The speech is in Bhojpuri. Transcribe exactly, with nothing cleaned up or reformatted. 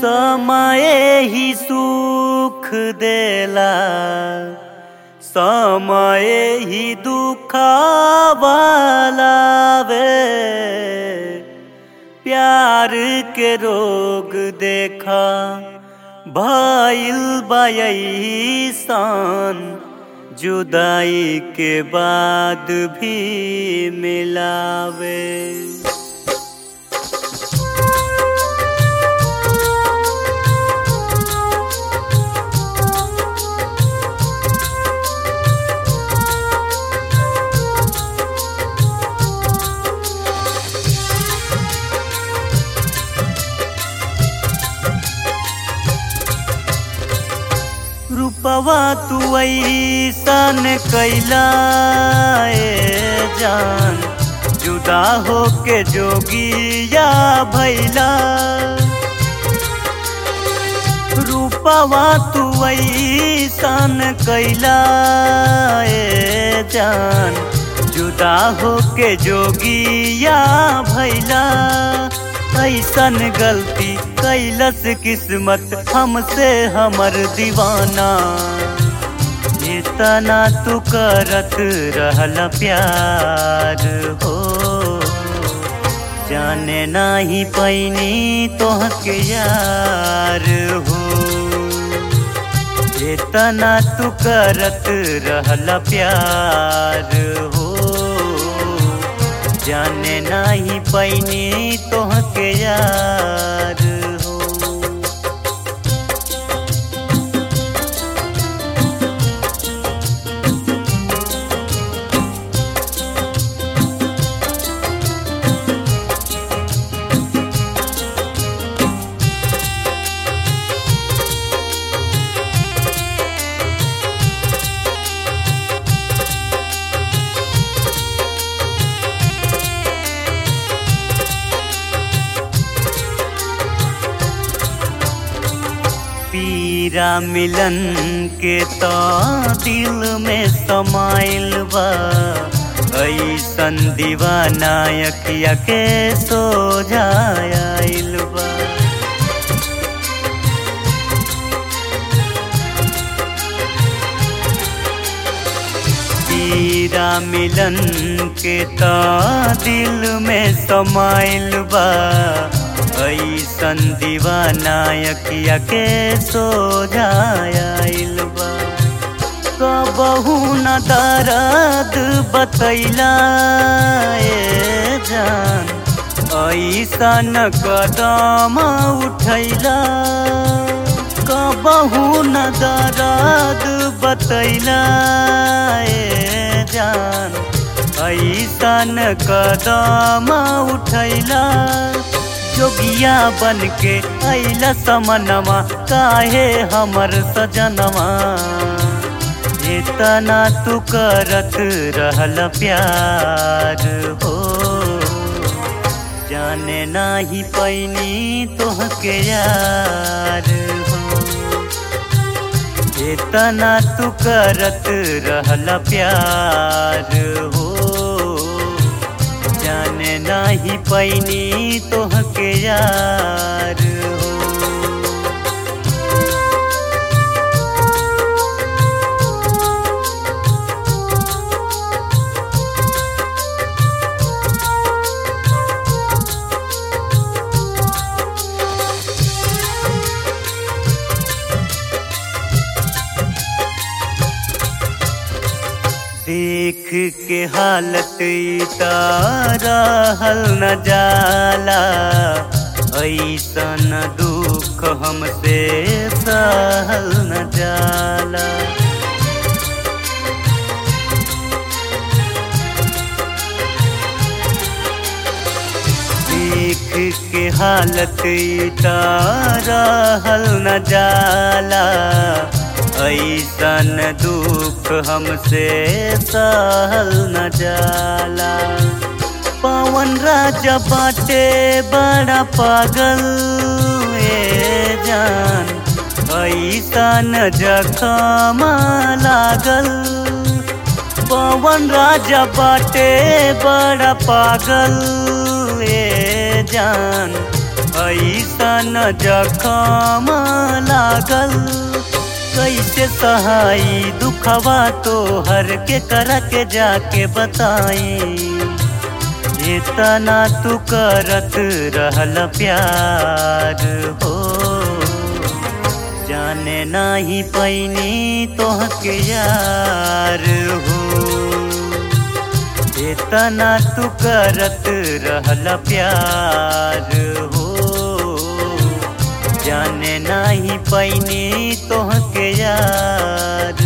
समय ही सुख देला, समय ही दुखावा लावे। प्यार के रोग देखा भइल बा अइसन, जुदाई के बाद भी मिलावे। रूपवा तू ऐसन कैला ए जान, जुदा होके जोगिया भैला। रूपवा तू ऐसन कैला ए जान, जुदा होके जोगिया भैला। ऐसन गलती कैलस किस्मत हमसे हमर दीवाना, इतना तू करत रहल प्यार हो। जाने नाही पैनी तोहके यार हो, इतना तू करत रहल प्यार हो। जाने नाही पैनी तोहके यार हो। पीरा मिलन के तो दिल में समाइल बा, ऐसन दीवाना अखिया के सोझाइल बा। पीरा मिलन के तो दिल में समाइल बा, ऐसन दीवाना अखिया के सोझाइल बा। कबहू न दर्द बतैला ए जान, ऐसन कदम उठैला। कबहू न दर्द बतैला ए जान, ऐसन कदम उठैला। जोगिया बन के अइला समनमा, काहे हमर सजनमा। इतना तू करत रहल प्यार हो, जाने नाही पैनी तोहके यार हो। इतना तू करत रहल प्यार हो, जाने नाही पैनी तोहके यार हो। देख के हालत रहल न जाला, ऐसन दुख हमसे सहल न जाला। देख के हालत रहल न जाला, ऐसन दुख हमसे सहल न जाला। पवन राजा बाटे बड़ा पागल ए जान, ऐसन जखम लागल। पवन राजा बाटे बड़ा पागल ए जान, ऐसन जखम लागल कैसे सहाई दुखवा तो हर के कर के जाके बताई। इतना तू करत रहल प्यार हो जाने नाही पैनी तोहके यार हो। इतना तू करत रहल प्यार हो जाने नाही पैनी तोहके यार